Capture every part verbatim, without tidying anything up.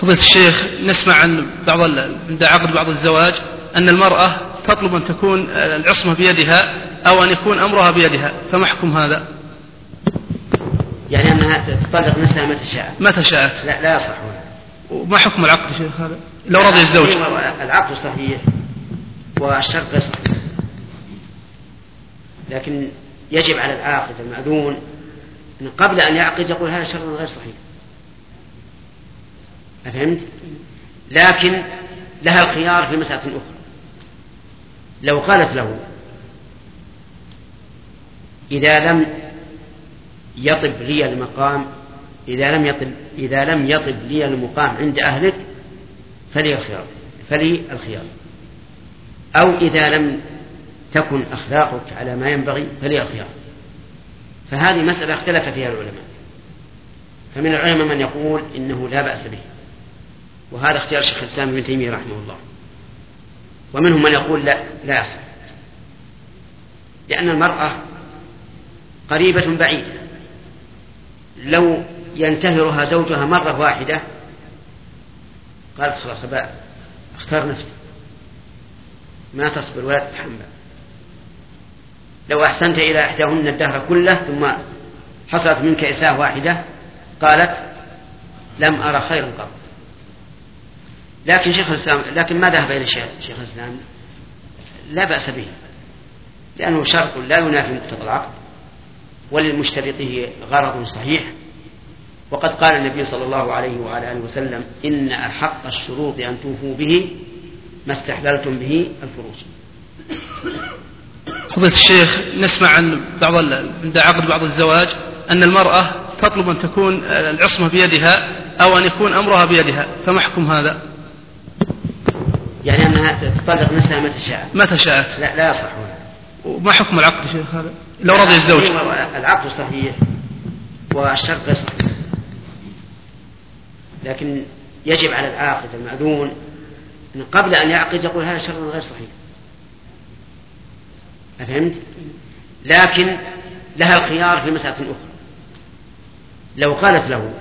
فضيلة الشيخ، نسمع عن بعض عند عقد بعض الزواج أن المرأة تطلب أن تكون العصمة بيدها أو أن يكون أمرها بيدها، فما حكم هذا؟ يعني أنها تطلق نفسها متى شاءت متى شاءت؟ لا لا يصح. وما حكم العقد شيخ هذا لو رضي الزوج؟ العقد صحيح والشرط غير صحيح، لكن يجب على العاقد المأذون أن قبل أن يعقد يقول هذا شرط غير صحيح. أفهمت؟ لكن لها الخيار في مسألة أخرى. لو قالت له إذا لم يطب لي المقام إذا لم يطب إذا لم يطب لي المقام عند أهلك فلي الخيار فلي الخيار أو إذا لم تكن أخلاقك على ما ينبغي فلي الخيار. فهذه مسألة اختلف فيها العلماء، فمن العلماء من يقول إنه لا بأس به، وهذا اختيار شيخ الإسلام ابن تيمية رحمه الله، ومنهم من يقول لا لا يصح، لأن المرأة قريبة بعيدة، لو ينتهرها زوجها مرة واحدة قالت خلاص بقى اختار نفسي ما تصبر ولا تتحمل. لو أحسنت إلى إحداهن الدهر كله ثم حصلت منك إساءة واحدة قالت لم أرى خير قط. لكن شيخ الإسلام لكن ما ذهب إلى شيخ الإسلام لا بأس به، لأنه شرط لا ينافي مقتضى العقد، وللمشترطه غرض صحيح، وقد قال النبي صلى الله عليه وعلى آله وسلم إن أحق الشروط أن توفوا به ما استحللتم به الفروج. فضيلة الشيخ، نسمع عن بعض عند عقد بعض الزواج أن المرأة تطلب أن تكون العصمة بيدها أو أن يكون أمرها بيدها، فما حكم هذا؟ يعني أنها تطلق نفسها متى شاءت متى شاءت لا لا يصح. وما حكم العقد شيخ هذا لو رضي الزوج؟ العقد صحيح والشرط غير صحيح، لكن يجب على العاقد المأذون أن قبل أن يعقد يقول هذا شرط غير صحيح. أفهمت؟ لكن لها الخيار في مسألة أخرى. لو قالت له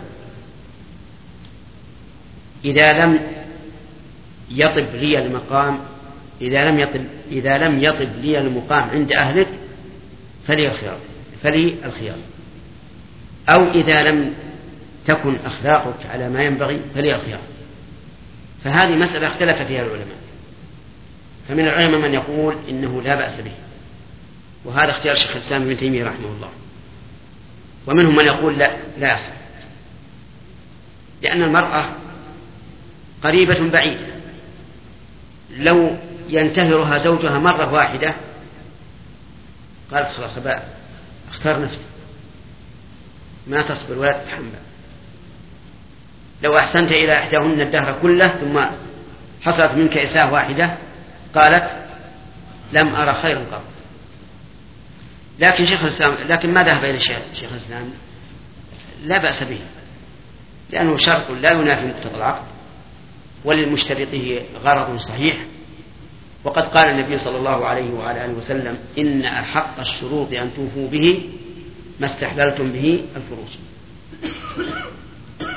إذا لم يطب لي المقام إذا لم يطب إذا لم يطب لي المقام عند أهلك فلي الخيار فلي الخيار أو إذا لم تكن أخلاقك على ما ينبغي فلي الخيار. فهذه مسألة اختلف فيها العلماء، فمن العلماء من يقول إنه لا بأس به، وهذا اختيار شيخ الإسلام ابن تيمية رحمه الله، ومنهم من يقول لا لا يصح، لأن المرأة قريبة بعيدة، لو ينتهرها زوجها مرة واحدة قالت خلاص بقى اختار نفسي ما تصبر ولا تتحمل. لو أحسنت إلى إحداهن الدهر كله ثم حصلت منك إساءة واحدة قالت لم أرى خير قط. لكن شيخ الإسلام لكن ما ذهب إلى شيخ الإسلام لا بأس به، لأنه شرط لا ينافي مقتضى العقد، وللمشترطه غرض صحيح، وقد قال النبي صلى الله عليه وعلى آله وسلم إن أحق الشروط أن توفوا به ما استحللتم به الفروج.